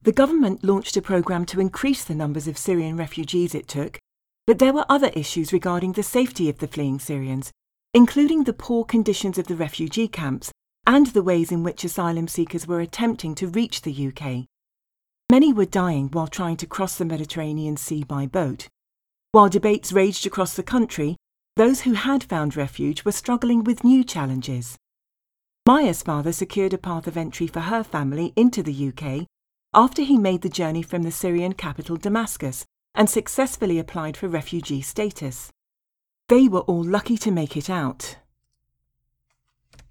The government launched a programme to increase the numbers of Syrian refugees it took, but there were other issues regarding the safety of the fleeing Syrians, including the poor conditions of the refugee camps and the ways in which asylum seekers were attempting to reach the UK. Many were dying while trying to cross the Mediterranean Sea by boat. While debates raged across the country, those who had found refuge were struggling with new challenges. Maya's father secured a path of entry for her family into the UK after he made the journey from the Syrian capital Damascus and successfully applied for refugee status. They were all lucky to make it out.